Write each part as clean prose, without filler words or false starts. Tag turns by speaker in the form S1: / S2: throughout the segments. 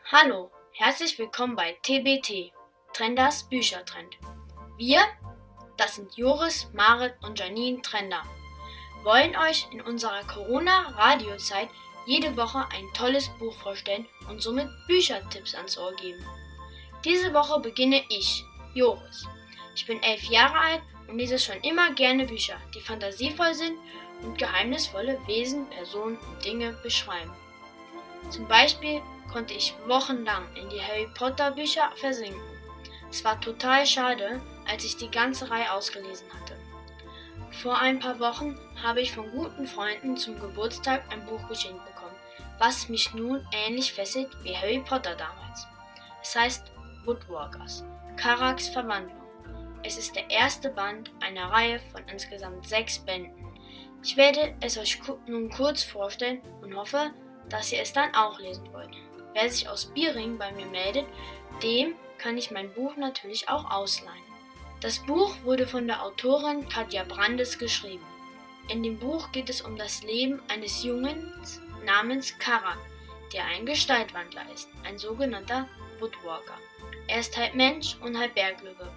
S1: Hallo, herzlich willkommen bei TBT, Trenders Büchertrend. Wir, das sind Joris, Marit und Janine Trender, wollen euch in unserer Corona-Radiozeit jede Woche ein tolles Buch vorstellen und somit Büchertipps ans Ohr geben. Diese Woche beginne ich, Joris. Ich bin 11 Jahre alt und lese schon immer gerne Bücher, die fantasievoll sind und geheimnisvolle Wesen, Personen und Dinge beschreiben. Zum Beispiel konnte ich wochenlang in die Harry Potter Bücher versinken. Es war total schade, als ich die ganze Reihe ausgelesen hatte. Vor ein paar Wochen habe ich von guten Freunden zum Geburtstag ein Buch geschenkt bekommen, was mich nun ähnlich fesselt wie Harry Potter damals. Es heißt Woodwalkers, Karaks Verwandlung. Es ist der erste Band einer Reihe von insgesamt 6 Bänden. Ich werde es euch nun kurz vorstellen und hoffe, dass ihr es dann auch lesen wollt. Wer sich aus Biering bei mir meldet, dem kann ich mein Buch natürlich auch ausleihen. Das Buch wurde von der Autorin Katja Brandes geschrieben. In dem Buch geht es um das Leben eines Jungen namens Karak, der ein Gestaltwandler ist, ein sogenannter Woodwalker. Er ist halb Mensch und halb Berglöwe.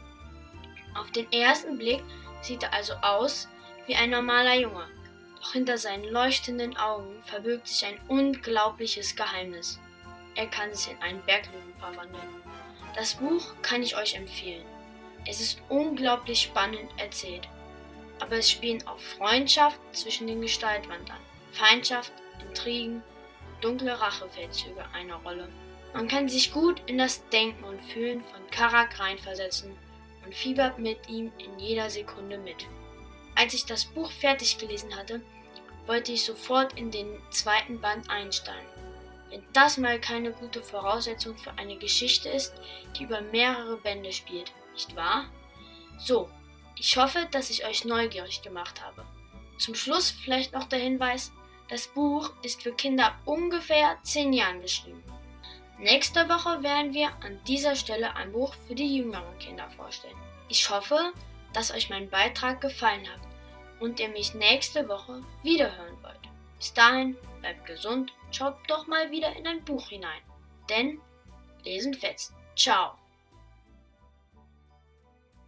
S1: Auf den ersten Blick sieht er also aus wie ein normaler Junge. Doch hinter seinen leuchtenden Augen verbirgt sich ein unglaubliches Geheimnis. Er kann sich in einen Berglöwen verwandeln. Das Buch kann ich euch empfehlen. Es ist unglaublich spannend erzählt. Aber es spielen auch Freundschaft zwischen den Gestaltwandlern, Feindschaft, Intrigen, dunkle Rachefeldzüge eine Rolle. Man kann sich gut in das Denken und Fühlen von Karak reinversetzen und fiebert mit ihm in jeder Sekunde mit. Als ich das Buch fertig gelesen hatte, wollte ich sofort in den zweiten Band einsteigen. Wenn das mal keine gute Voraussetzung für eine Geschichte ist, die über mehrere Bände spielt, nicht wahr? So, ich hoffe, dass ich euch neugierig gemacht habe. Zum Schluss vielleicht noch der Hinweis, das Buch ist für Kinder ab ungefähr 10 Jahren geschrieben. Nächste Woche werden wir an dieser Stelle ein Buch für die jüngeren Kinder vorstellen. Ich hoffe, dass euch mein Beitrag gefallen hat und ihr mich nächste Woche wiederhören wollt. Bis dahin, bleibt gesund, schaut doch mal wieder in ein Buch hinein. Denn Lesen fetzt. Ciao.